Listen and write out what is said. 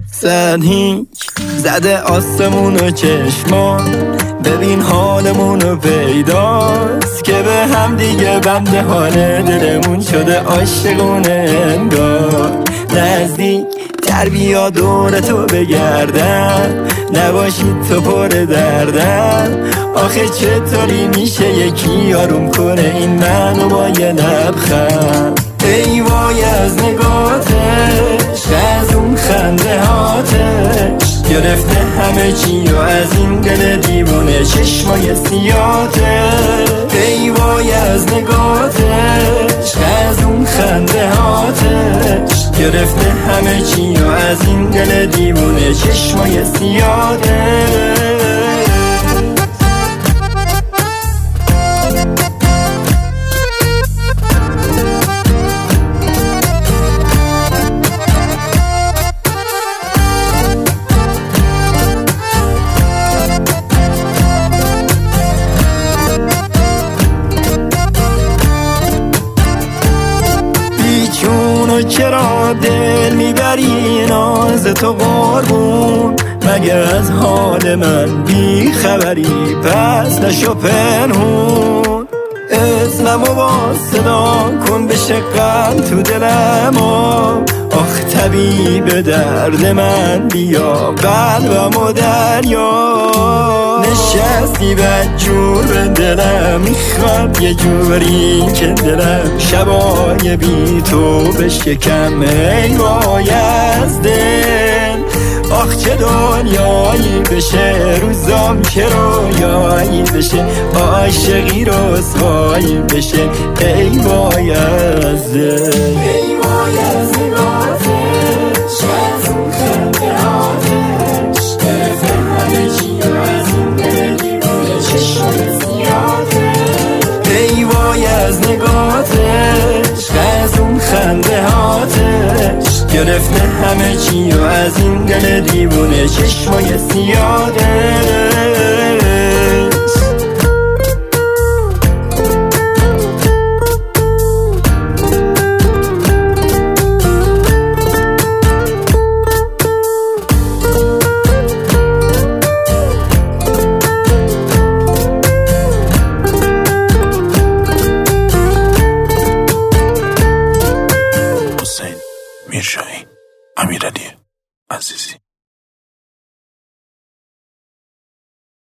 زد هیچ زده آسمون و چشمان، ببین حالمونو پیداست که به هم دیگه بند حال دلمون شده عاشقونه انگار. نزدیک تر بیا دور تو بگردم، نباشید تو پر دردم. آخه چطوری میشه یکی آروم کنه این منو با یه لبخند؟ ای وای از نگاتش، از اون خنده هاتش، گرفته همه چی و از این دل دیوونه چشمای سیاته. ای وای از نگاتش، از اون خنده هاتش، گرفته همه چی و از این دل دیوونه چشمای سیاته. چرا دل میبری ناز تو قربون؟ مگه از حال من بی خبری؟ پس نشو پنهون، اسممو با صدا کن بشه غم تو دلم. آخ طبیب درد من بیا قلبمو دریا. نشستی بدجور به دلم، میخواد یه جوری که دلم شبای بی تو بشکم. ای وای از دل، آخ چه دنیایی بشه، روزام که رویایی بشه، عاشقی رسوایی بشه. ای وای از دل، ای وای از نگاتش، از اون خنده هاتش، گرفته همه چی و از این دل دیوونه چشمای سیاته. ای وای از نگاتش، از اون خنده هاتش، گرفته همه چی و از این دل دیوونه چشمای سیاته.